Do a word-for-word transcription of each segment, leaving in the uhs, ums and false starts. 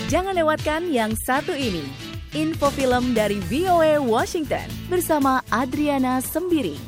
Jangan lewatkan yang satu ini. Info film dari V O A Washington bersama Adriana Sembiring.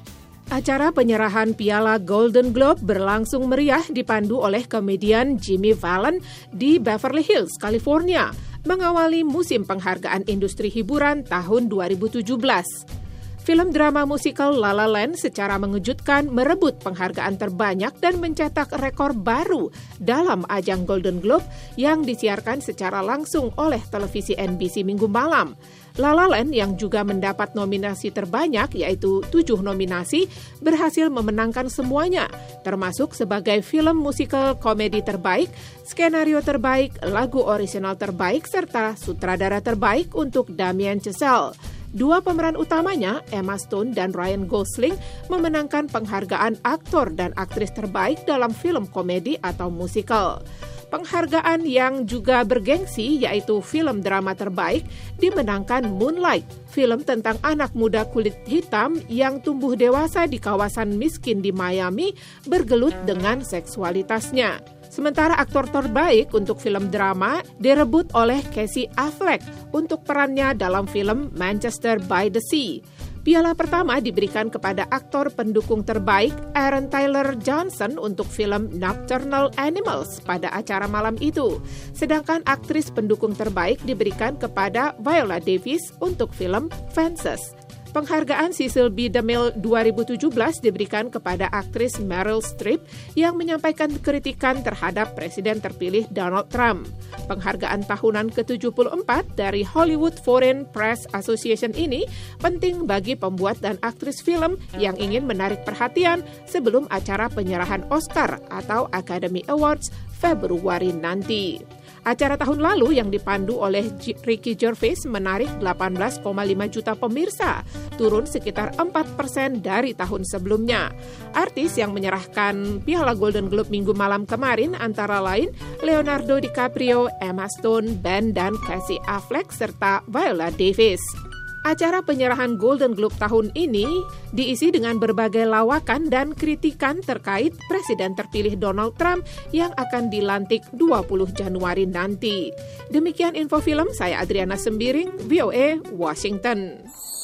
Acara penyerahan piala Golden Globe berlangsung meriah dipandu oleh komedian Jimmy Fallon di Beverly Hills, California, mengawali musim penghargaan industri hiburan tahun dua ribu tujuh belas. Film drama musikal La La Land secara mengejutkan merebut penghargaan terbanyak dan mencetak rekor baru dalam ajang Golden Globe yang disiarkan secara langsung oleh televisi N B C Minggu malam. La La Land yang juga mendapat nominasi terbanyak yaitu tujuh nominasi berhasil memenangkan semuanya, termasuk sebagai film musikal komedi terbaik, skenario terbaik, lagu orisinal terbaik, serta sutradara terbaik untuk Damien Chazelle. Dua pemeran utamanya, Emma Stone dan Ryan Gosling, memenangkan penghargaan aktor dan aktris terbaik dalam film komedi atau musikal. Penghargaan yang juga bergengsi yaitu film drama terbaik dimenangkan Moonlight, film tentang anak muda kulit hitam yang tumbuh dewasa di kawasan miskin di Miami bergelut dengan seksualitasnya. Sementara aktor terbaik untuk film drama direbut oleh Casey Affleck untuk perannya dalam film Manchester by the Sea. Piala pertama diberikan kepada aktor pendukung terbaik Aaron Taylor Johnson untuk film Nocturnal Animals pada acara malam itu. Sedangkan aktris pendukung terbaik diberikan kepada Viola Davis untuk film Fences. Penghargaan Cecil B. DeMille dua ribu tujuh belas diberikan kepada aktris Meryl Streep yang menyampaikan kritikan terhadap Presiden terpilih Donald Trump. Penghargaan tahunan ke tujuh puluh empat dari Hollywood Foreign Press Association ini penting bagi pembuat dan aktris film yang ingin menarik perhatian sebelum acara penyerahan Oscar atau Academy Awards Februari nanti. Acara tahun lalu yang dipandu oleh Ricky Gervais menarik delapan belas koma lima juta pemirsa, turun sekitar empat persen dari tahun sebelumnya. Artis yang menyerahkan Piala Golden Globe minggu malam kemarin antara lain Leonardo DiCaprio, Emma Stone, Ben dan Casey Affleck, serta Viola Davis. Acara penyerahan Golden Globe tahun ini diisi dengan berbagai lawakan dan kritikan terkait Presiden terpilih Donald Trump yang akan dilantik dua puluh Januari nanti. Demikian info film, saya Adriana Sembiring, V O A, Washington.